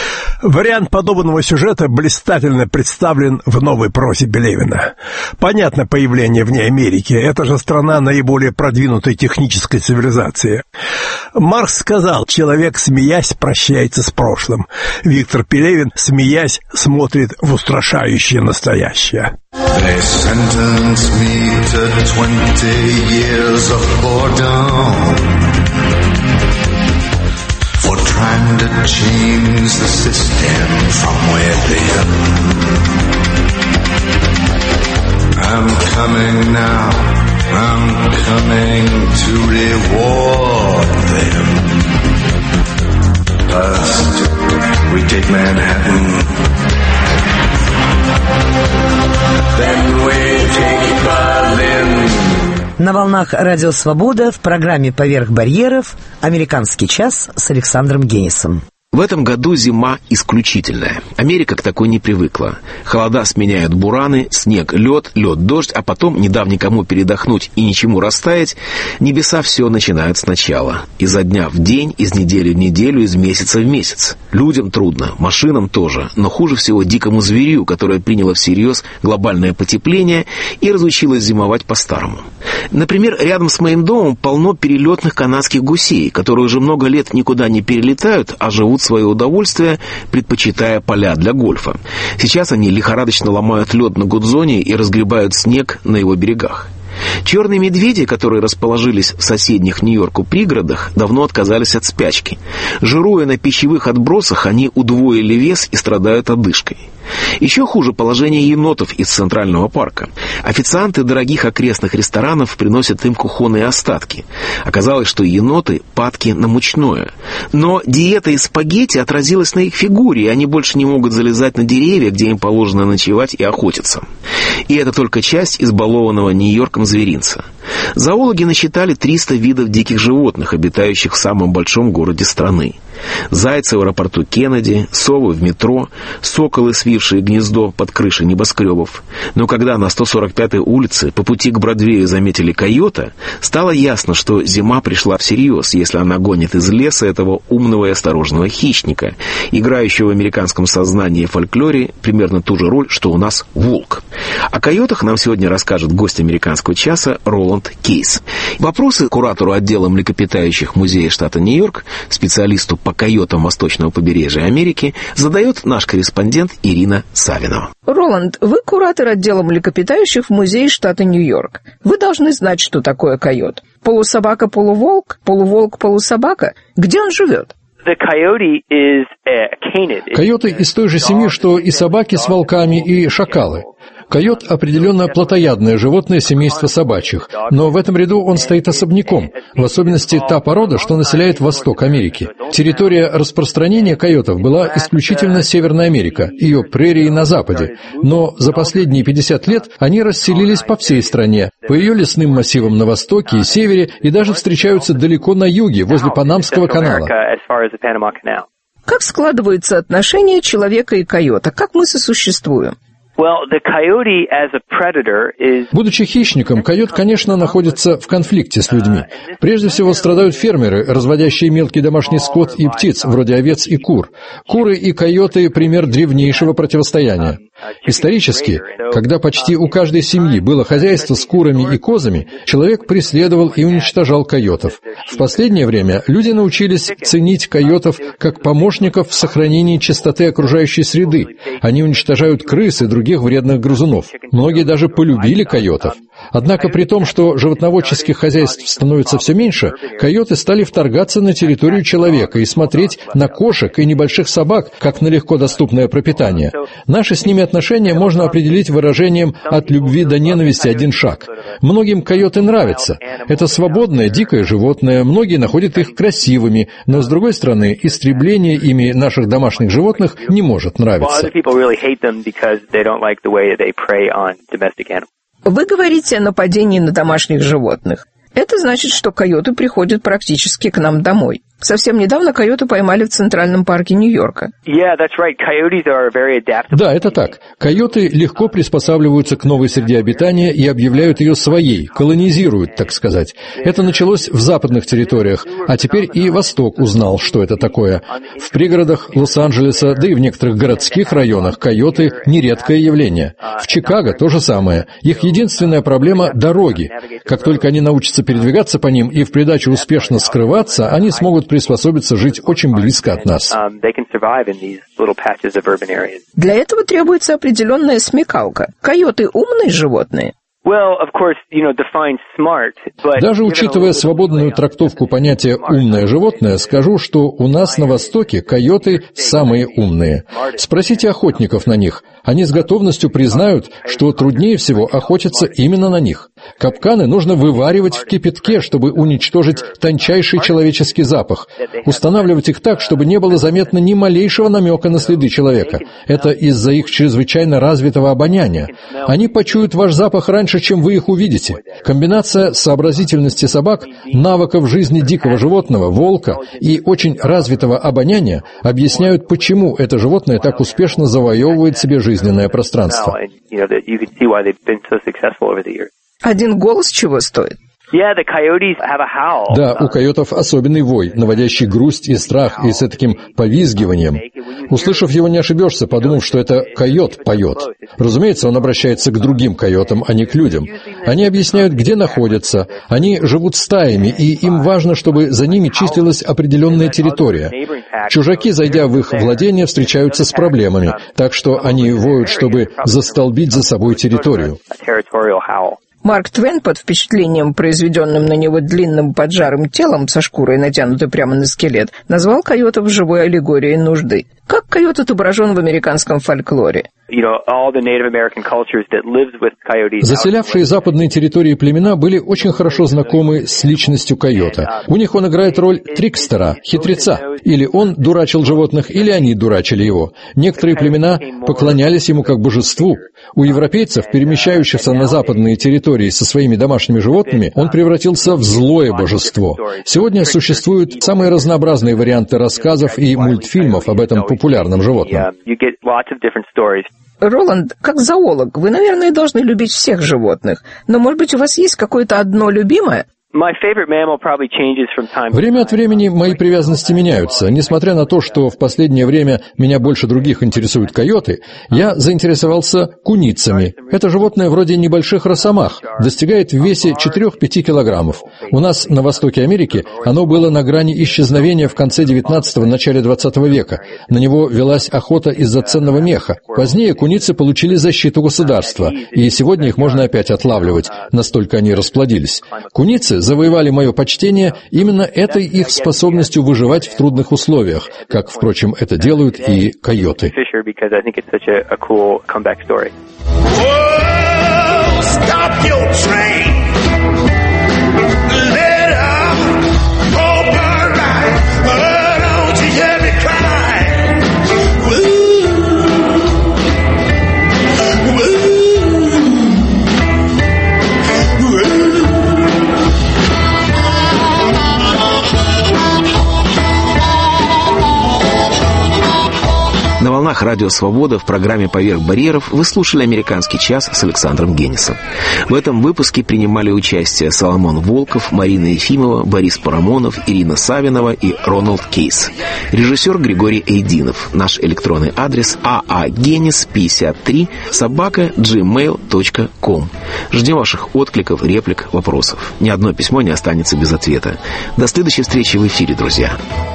Вариант подобного сюжета блистательно представлен в новой прозе Пелевина. Понятно появление в ней Америки, это же страна наиболее продвинутой технической цивилизации. Маркс сказал: человек, смеясь, прощается с прошлым. Виктор Пелевин, смеясь, смотрит в устрашающее настоящее.
They sentenced me to twenty years of boredom for trying to change the system from within. I'm coming now, I'm coming to reward them. First, we take Manhattan, then we take Berlin.
На волнах Радио Свобода в программе «Поверх барьеров» «Американский час» с Александром Генисом.
В этом году зима исключительная. Америка к такой не привыкла. Холода сменяют бураны, снег, лед, лед, дождь, а потом, не дав никому передохнуть и ничему растаять, небеса все начинают сначала. Изо дня в день, из недели в неделю, из месяца в месяц. Людям трудно, машинам тоже, но хуже всего дикому зверю, которое приняло всерьез глобальное потепление и разучилось зимовать по-старому. Например, рядом с моим домом полно перелетных канадских гусей, которые уже много лет никуда не перелетают, а живут в свое удовольствие, предпочитая поля для гольфа. Сейчас они лихорадочно ломают лед на Гудзоне и разгребают снег на его берегах. Черные медведи, которые расположились в соседних Нью-Йорку пригородах, давно отказались от спячки. Жируя на пищевых отбросах, они удвоили вес и страдают одышкой. Еще хуже положение енотов из Центрального парка. Официанты дорогих окрестных ресторанов приносят им кухонные остатки. Оказалось, что еноты падки на мучное. Но диета из спагетти отразилась на их фигуре, и они больше не могут залезать на деревья, где им положено ночевать и охотиться. И это только часть избалованного Нью-Йорком зверинца. Зоологи насчитали триста видов диких животных, обитающих в самом большом городе страны. Зайцы в аэропорту Кеннеди, совы в метро, соколы, свившие гнездо под крышей небоскребов. Но когда на сто сорок пятой улице по пути к Бродвею заметили койота, стало ясно, что зима пришла всерьез, если она гонит из леса этого умного и осторожного хищника, играющего в американском сознании и фольклоре примерно ту же роль, что у нас волк. О койотах нам сегодня расскажет гость американского часа Роланд Кейс. Вопросы куратору отдела млекопитающих музея штата Нью-Йорк, специалисту по койотам восточного побережья Америки, задает наш корреспондент Ирина Савинова.
Роланд, вы куратор отдела млекопитающих в музее штата Нью-Йорк. Вы должны знать, что такое койот. Полусобака-полуволк, полуволк-полусобака. Где он живет?
Койоты из той же семьи, что и собаки с волками, и шакалы. Койот определенно плотоядное животное семейства собачьих, но в этом ряду он стоит особняком, в особенности та порода, что населяет Восток Америки. Территория распространения койотов была исключительно Северная Америка, ее прерии на западе, но за последние пятьдесят лет они расселились по всей стране, по ее лесным массивам на востоке и севере, и даже встречаются далеко на юге, возле Панамского канала.
Как складываются отношения человека и койота? Как мы сосуществуем?
Будучи хищником, койот, конечно, находится в конфликте с людьми. Прежде всего страдают фермеры, разводящие мелкий домашний скот и птиц, вроде овец и кур. Куры и койоты – пример древнейшего противостояния. Исторически, когда почти у каждой семьи было хозяйство с курами и козами, человек преследовал и уничтожал койотов. В последнее время люди научились ценить койотов как помощников в сохранении чистоты окружающей среды. Они уничтожают крыс и других вредных грызунов. Многие даже полюбили койотов. Однако при том, что животноводческих хозяйств становится все меньше, койоты стали вторгаться на территорию человека и смотреть на кошек и небольших собак, как на легко доступное пропитание. Наши с ними отношения можно определить выражением «от любви до ненависти один шаг». Многим койоты нравятся. Это свободное, дикое животное, многие находят их красивыми, но, с другой стороны, истребление ими наших домашних животных не может нравиться.
Вы говорите о нападении на домашних животных. Это значит, что койоты приходят практически к нам домой. Совсем недавно койоты поймали в Центральном парке Нью-Йорка.
Да, это так. Койоты легко приспосабливаются к новой среде обитания и объявляют ее своей, колонизируют, так сказать. Это началось в западных территориях, а теперь и Восток узнал, что это такое. В пригородах Лос-Анджелеса, да и в некоторых городских районах койоты – нередкое явление. В Чикаго то же самое. Их единственная проблема – дороги. Как только они научатся передвигаться по ним и в придачу успешно скрываться, они смогут приспособиться жить очень близко от нас.
Для этого требуется определенная смекалка. Койоты умные животные?
Даже учитывая свободную трактовку понятия «умное животное», скажу, что у нас на Востоке койоты самые умные. Спросите охотников на них. Они с готовностью признают, что труднее всего охотиться именно на них. Капканы нужно вываривать в кипятке, чтобы уничтожить тончайший человеческий запах. Устанавливать их так, чтобы не было заметно ни малейшего намека на следы человека. Это из-за их чрезвычайно развитого обоняния. Они почуют ваш запах раньше, чем вы их увидите. Комбинация сообразительности собак, навыков жизни дикого животного, волка и очень развитого обоняния объясняют, почему это животное так успешно завоевывает себе жизненное пространство.
Один голос чего стоит?
Да, у койотов особенный вой, наводящий грусть и страх, и с таким повизгиванием. Услышав его, не ошибешься, подумав, что это койот поет. Разумеется, он обращается к другим койотам, а не к людям. Они объясняют, где находятся. Они живут стаями, и им важно, чтобы за ними числилась определенная территория. Чужаки, зайдя в их владение, встречаются с проблемами, так что они воют, чтобы застолбить за собой территорию.
Марк Твен под впечатлением, произведенным на него длинным поджарым телом со шкурой, натянутой прямо на скелет, назвал койотов живой аллегорией нужды. Как койот отображен в американском фольклоре?
Заселявшие западные территории племена были очень хорошо знакомы с личностью койота. У них он играет роль трикстера, хитреца. Или он дурачил животных, или они дурачили его. Некоторые племена поклонялись ему как божеству. У европейцев, перемещающихся на западные территории со своими домашними животными, он превратился в злое божество. Сегодня существуют самые разнообразные варианты рассказов и мультфильмов об этом популярном животном.
Роланд, как зоолог, вы, наверное, должны любить всех животных. Но, может быть, у вас есть какое-то одно любимое?
Время от времени мои привязанности меняются. Несмотря на то, что в последнее время меня больше других интересуют койоты, я заинтересовался куницами. Это животное вроде небольших росомах, достигает в весе четыре-пять килограммов. У нас на востоке Америки оно было на грани исчезновения в конце девятнадцатого – начале двадцатого века. На него велась охота из-за ценного меха. Позднее куницы получили защиту государства, и сегодня их можно опять отлавливать, настолько они расплодились. Куницы завоевали мое почтение именно этой их способностью выживать в трудных условиях, как, впрочем, это делают и койоты.
На волнах Радио Свобода в программе «Поверх барьеров» вы слушали «Американский час» с Александром Генисом. В этом выпуске принимали участие Соломон Волков, Марина Ефимова, Борис Парамонов, Ирина Савинова и Роналд Кейс. Режиссер Григорий Эйдинов. Наш электронный адрес аагенис пятьдесят три собака джи мейл точка ком. Ждем ваших откликов, реплик, вопросов. Ни одно письмо не останется без ответа. До следующей встречи в эфире, друзья.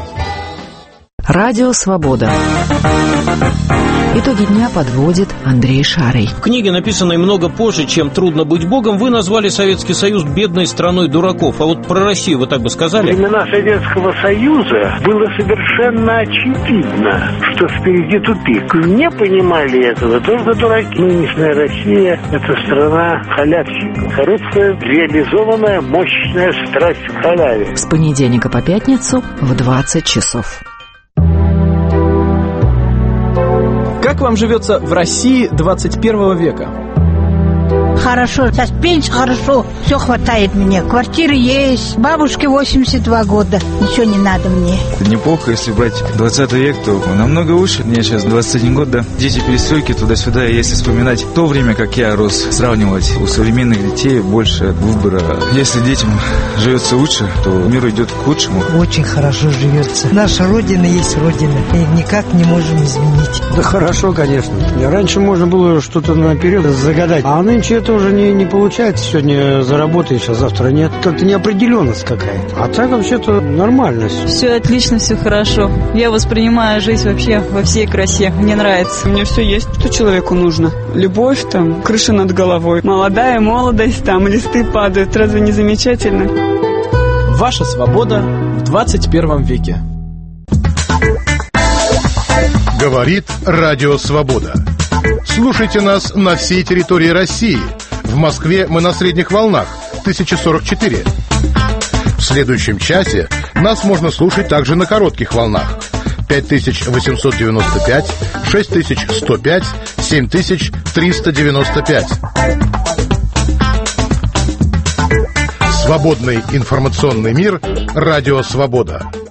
Радио «Свобода». Итоги дня подводит Андрей Шарый.
В книге, написанной много позже, чем «Трудно быть Богом», вы назвали Советский Союз бедной страной дураков. А вот про Россию вы так бы сказали?
В времена Советского Союза было совершенно очевидно, что впереди тупик. Не понимали этого только дураки. Нынешняя Россия – это страна халявщиков. Короткая, реализованная, мощная страсть к халяве.
С понедельника по пятницу в двадцать часов.
Как вам живется в России двадцать первого века?
Хорошо, сейчас пенсия хорошо, все хватает мне. Квартира есть, бабушке восемьдесят два года, ничего не надо мне.
Неплохо, если брать двадцатый век, то намного лучше. Мне сейчас двадцать один год, да. Дети перестройки туда-сюда, если вспоминать то время, как я рос, сравнивать, у современных детей больше выбора. Если детям живется лучше, то мир идет к лучшему.
Очень хорошо живется. Наша Родина есть Родина, и никак не можем изменить.
Да хорошо, конечно. Раньше можно было что-то наперед загадать, а нынче это уже не, не получается. Сегодня заработаешь, а завтра нет. Как-то неопределенность какая-то. А так вообще-то нормальность.
Все отлично, все хорошо. Я воспринимаю жизнь вообще во всей красе. Мне нравится.
У меня все есть, что человеку нужно. Любовь, там, крыша над головой. Молодая молодость, там, листы падают. Разве не замечательно?
Ваша свобода в двадцать первом веке.
Говорит Радио Свобода. Слушайте нас на всей территории России. В Москве мы на средних волнах тысяча сорок четыре. В следующем часе нас можно слушать также на коротких волнах пять тысяч восемьсот девяносто пять, шесть тысяч сто пять, семь тысяч триста девяносто пять. Свободный информационный мир. Радио Свобода.